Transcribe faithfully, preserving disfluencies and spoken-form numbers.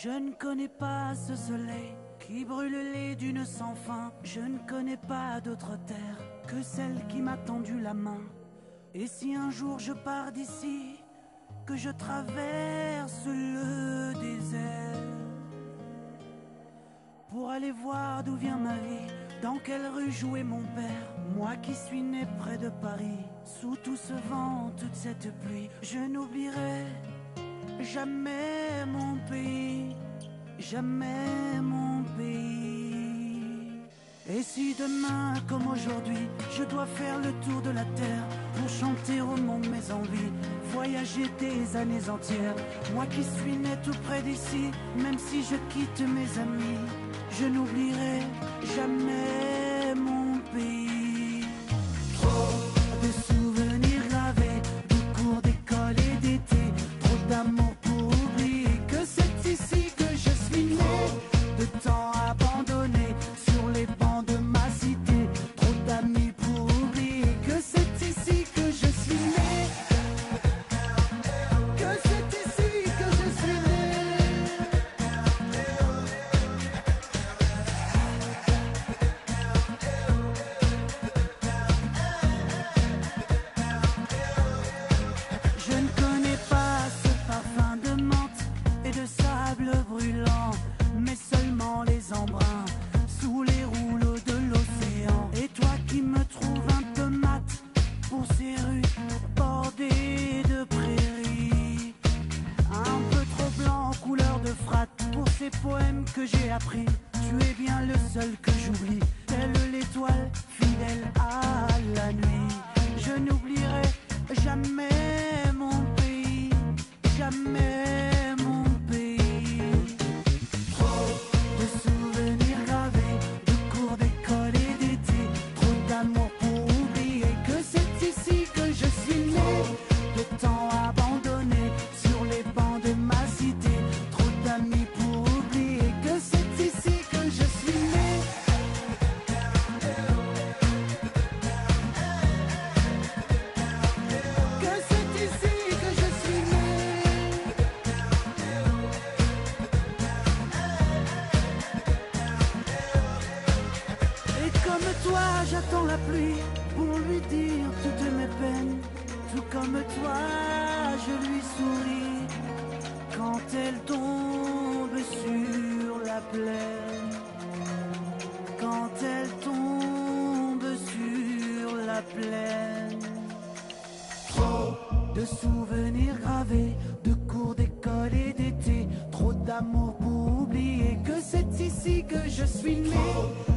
Je ne connais pas ce soleil qui brûle les dunes sans fin. Je ne connais pas d'autre terre que celle qui m'a tendu la main. Et si un jour je pars d'ici, que je traverse le désert pour aller voir d'où vient ma vie, dans quelle rue jouait mon père, moi qui suis né près de Paris, sous tout ce vent, toute cette pluie, je n'oublierai jamais mon pays, jamais mon pays. Et si demain, comme aujourd'hui, je dois faire le tour de la terre pour chanter au monde mes envies, voyager des années entières, moi qui suis né tout près d'ici, même si je quitte mes amis, je n'oublierai jamais mon pays. Trop de souvenirs gravés, de cours d'école et d'été, trop d'amour pour oublier que c'est ici que je suis né, de temps abandonné sur les bancs de ma cité, trop d'amis pour oublier que c'est ici que je suis né, que c'est ici que je suis né. Je ne connais pas ce parfum de menthe et de sable brûlant, mais seulement les embruns sous les rouleaux de l'océan. Et toi qui me trouves un peu mat pour ces rues bordées de prairies, un peu trop blanc couleur de frat pour ces poèmes que j'ai appris, tu es bien le seul que j'oublie, telle l'étoile fidèle à la nuit. Je n'oublierai jamais mon pays, jamais mon pays. Trop de souvenirs gravés, de cours d'école et d'été, trop d'amour pour oublier que c'est ici que je suis né, de temps abandonné sur les bancs de ma cité, trop d'amis pour oublier que c'est ici que je suis né. Que c'est ici que je suis né. Et comme toi j'attends la pluie pour lui dire toutes mes peines, tout comme toi je lui souris quand elle tombe sur la plaine, quand elle tombe sur la plaine. Trop de souvenirs gravés, de cours d'école et d'été, trop d'amour pour oublier que c'est ici que je suis né,